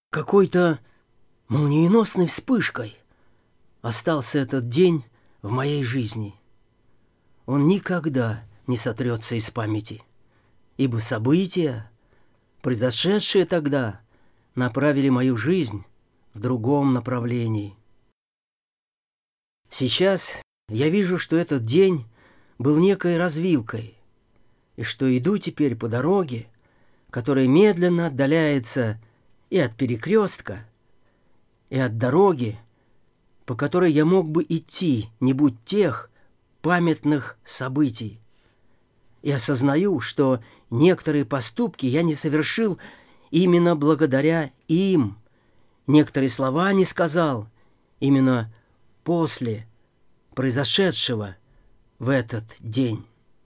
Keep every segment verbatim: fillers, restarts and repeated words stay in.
Какой-то молниеносной вспышкой остался этот день в моей жизни. Он никогда не сотрется из памяти, ибо события, произошедшие тогда, направили мою жизнь в другом направлении. Сейчас я вижу, что этот день был некой развилкой, и что иду теперь по дороге, которая медленно отдаляется и от перекрестка, и от дороги, по которой я мог бы идти, не будь тех памятных событий. И осознаю, что некоторые поступки я не совершил именно благодаря им, некоторые слова не сказал именно после произошедшего в этот день.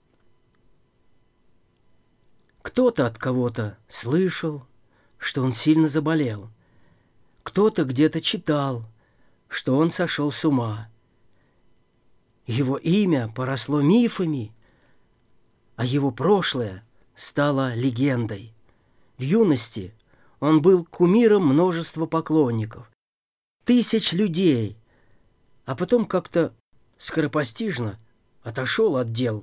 Кто-то от кого-то слышал, что он сильно заболел. Кто-то где-то читал, что он сошел с ума. Его имя поросло мифами, а его прошлое стало легендой. В юности он был кумиром множества поклонников, тысяч людей, а потом как-то скоропостижно отошел от дел.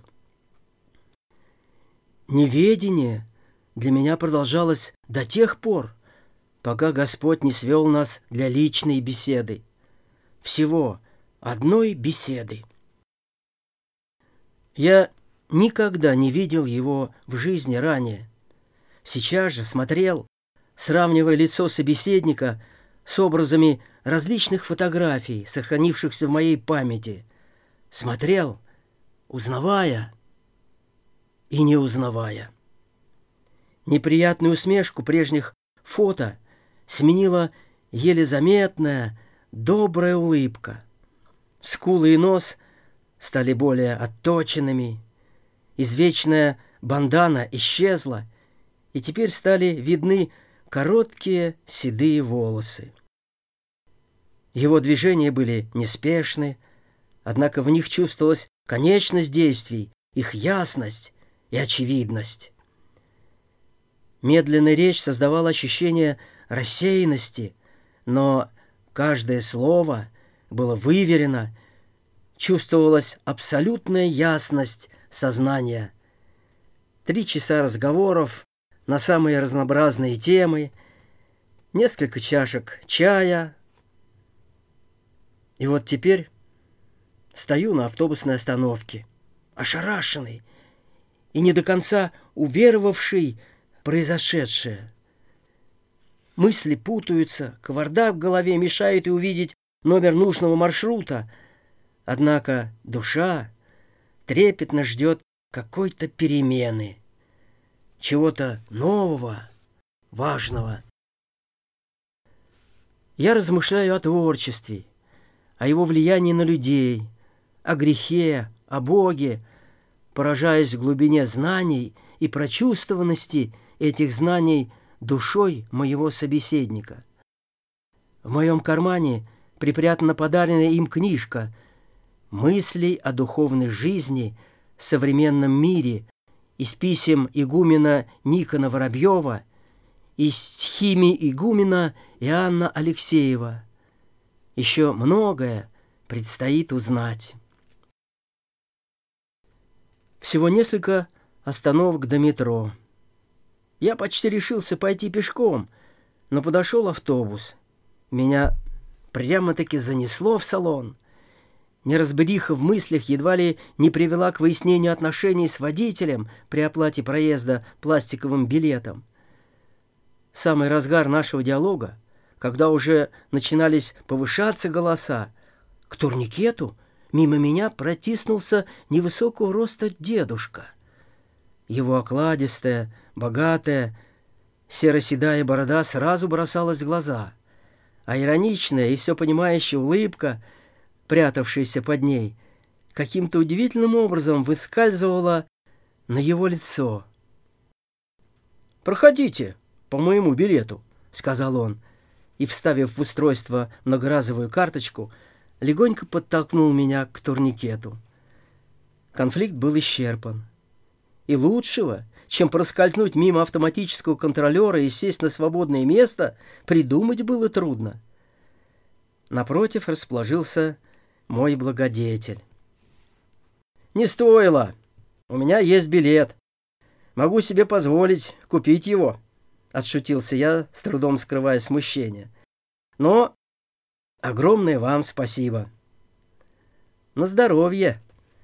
Неведение для меня продолжалось до тех пор, пока Господь не свел нас для личной беседы. Всего одной беседы. Я никогда не видел его в жизни ранее. Сейчас же смотрел, сравнивая лицо собеседника с образами различных фотографий, сохранившихся в моей памяти. Смотрел, узнавая и не узнавая. Неприятную усмешку прежних фото сменила еле заметная, добрая улыбка. Скулы и нос стали более отточенными, извечная бандана исчезла, и теперь стали видны короткие седые волосы. Его движения были неспешны, однако в них чувствовалась конечность действий, их ясность и очевидность. Медленная речь создавала ощущение рассеянности, но каждое слово было выверено, чувствовалась абсолютная ясность сознания. Три часа разговоров на самые разнообразные темы, несколько чашек чая. И вот теперь стою на автобусной остановке, ошарашенный и не до конца уверовавший в произошедшее. Мысли путаются, кавардак в голове мешает и увидеть номер нужного маршрута. Однако душа трепетно ждет какой-то перемены, чего-то нового, важного. Я размышляю о творчестве, о его влиянии на людей, о грехе, о Боге, поражаясь в глубине знаний и прочувствованности этих знаний душой моего собеседника. В моем кармане припрятана подаренная им книжка «Мыслей о духовной жизни в современном мире» из писем игумена Никона Воробьева и стихами игумена Иоанна Алексеева. Еще многое предстоит узнать. Всего несколько остановок до метро. Я почти решился пойти пешком, но подошел автобус. Меня прямо-таки занесло в салон. Неразбериха в мыслях едва ли не привела к выяснению отношений с водителем при оплате проезда пластиковым билетом. В самый разгар нашего диалога, когда уже начинались повышаться голоса, к турникету мимо меня протиснулся невысокого роста дедушка. Его окладистая, богатая, серо-седая борода сразу бросалась в глаза, а ироничная и все понимающая улыбка, прятавшаяся под ней, каким-то удивительным образом выскальзывала на его лицо. «Проходите по моему билету», — сказал он, и, вставив в устройство многоразовую карточку, легонько подтолкнул меня к турникету. Конфликт был исчерпан. И лучшего, чем проскользнуть мимо автоматического контролера и сесть на свободное место, придумать было трудно. Напротив расположился мой благодетель. «Не стоило. У меня есть билет. Могу себе позволить купить его», — отшутился я, с трудом скрывая смущение. «Но огромное вам спасибо». «На здоровье».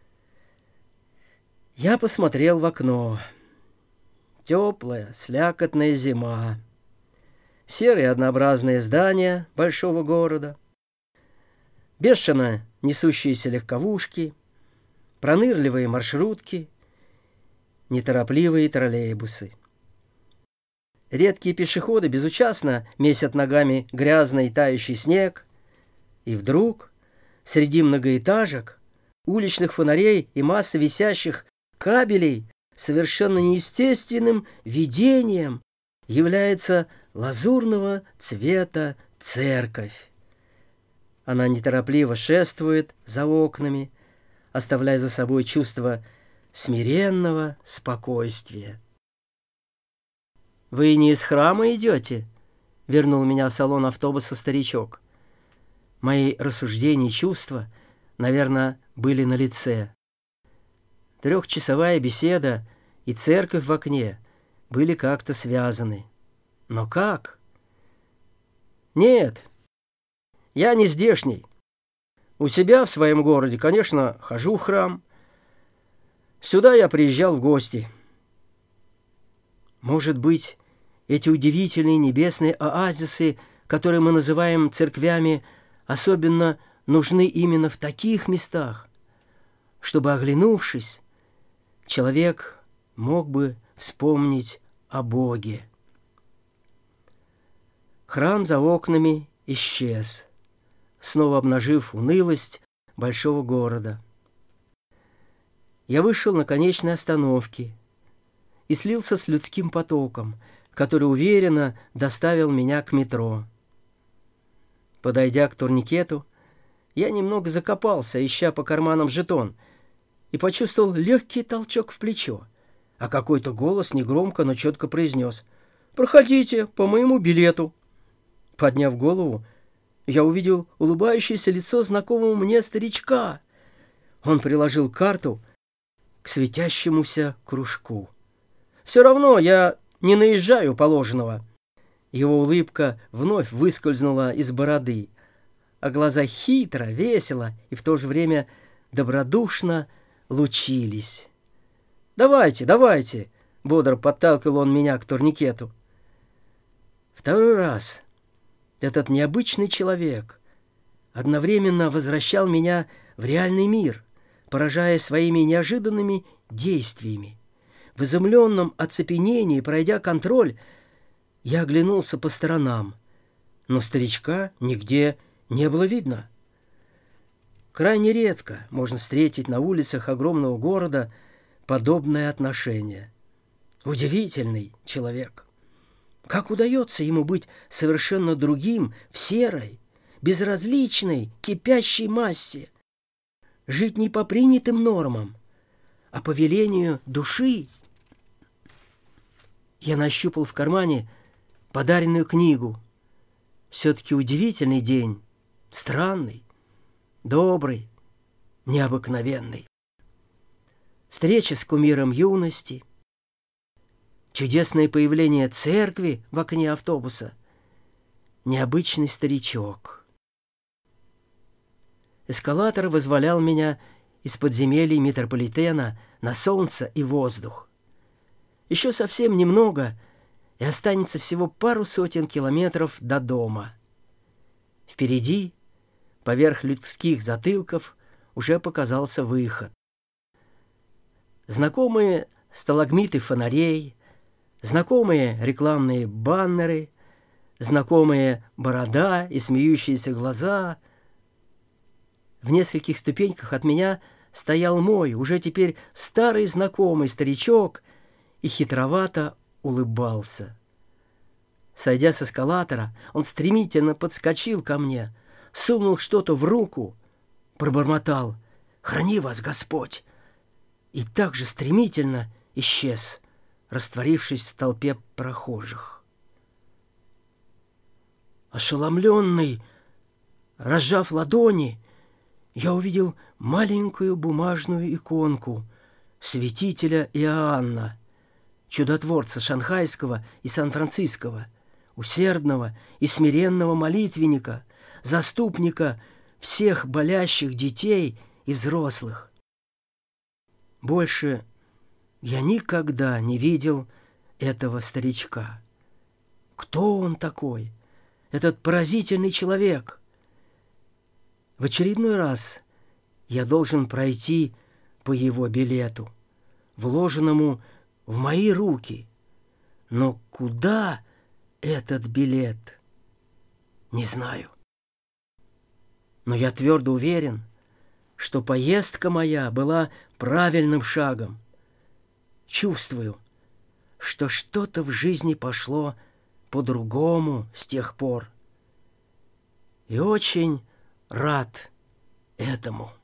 Я посмотрел в окно. Теплая, слякотная зима. Серые однообразные здания большого города. Бешено несущиеся легковушки. Пронырливые маршрутки. Неторопливые троллейбусы. Редкие пешеходы безучастно месят ногами грязный тающий снег. И вдруг среди многоэтажек, уличных фонарей и массы висящих кабелей совершенно неестественным видением является лазурного цвета церковь. Она неторопливо шествует за окнами, оставляя за собой чувство смиренного спокойствия. «Вы не из храма идете?» — вернул меня в салон автобуса старичок. Мои рассуждения и чувства, наверное, были налице. Трехчасовая беседа и церковь в окне были как-то связаны. Но как? Нет, я не здешний. У себя в своем городе, конечно, хожу в храм. Сюда я приезжал в гости. Может быть, эти удивительные небесные оазисы, которые мы называем церквями, особенно нужны именно в таких местах, чтобы, оглянувшись, человек мог бы вспомнить о Боге. Храм за окнами исчез, снова обнажив унылость большого города. Я вышел на конечной остановке и слился с людским потоком, который уверенно доставил меня к метро. Подойдя к турникету, я немного закопался, ища по карманам жетон, и почувствовал легкий толчок в плечо, а какой-то голос негромко, но четко произнес: «Проходите по моему билету». Подняв голову, я увидел улыбающееся лицо знакомого мне старичка. Он приложил карту к светящемуся кружку. «Все равно я не наезжаю положенного». Его улыбка вновь выскользнула из бороды, а глаза хитро, весело и в то же время добродушно лучились. «Давайте, давайте!» — бодро подталкивал он меня к турникету. Второй раз этот необычный человек одновременно возвращал меня в реальный мир, поражая своими неожиданными действиями. В изумленном оцепенении, пройдя контроль, я оглянулся по сторонам, но старичка нигде не было видно. Крайне редко можно встретить на улицах огромного города подобное отношение. Удивительный человек. Как удается ему быть совершенно другим в серой, безразличной, кипящей массе? Жить не по принятым нормам, а по велению души. Я нащупал в кармане подаренную книгу. Все-таки удивительный день, странный, добрый, необыкновенный. Встреча с кумиром юности, чудесное появление церкви в окне автобуса, необычный старичок. Эскалатор вызволял меня из подземелий метрополитена на солнце и воздух. Еще совсем немного, и останется всего пару сотен километров до дома. Впереди, поверх людских затылков, уже показался выход. Знакомые сталагмиты фонарей, знакомые рекламные баннеры, знакомые борода и смеющиеся глаза. В нескольких ступеньках от меня стоял мой, уже теперь старый знакомый старичок, и хитровато улыбался. Сойдя с эскалатора, он стремительно подскочил ко мне, сунул что-то в руку, пробормотал: «Храни вас Господь!» и так же стремительно исчез растворившись в толпе прохожих. Ошеломленный, разжав ладони, я увидел маленькую бумажную иконку святителя Иоанна, чудотворца шанхайского и сан-франциского, усердного и смиренного молитвенника, заступника всех болящих детей и взрослых. Больше я никогда не видел этого старичка. Кто он такой, этот поразительный человек? В очередной раз я должен пройти по его билету, вложенному в мои руки. Но куда этот билет? Не знаю. Но я твердо уверен, что поездка моя была правильным шагом. Чувствую, что что-то в жизни пошло по-другому с тех пор. И очень рад этому.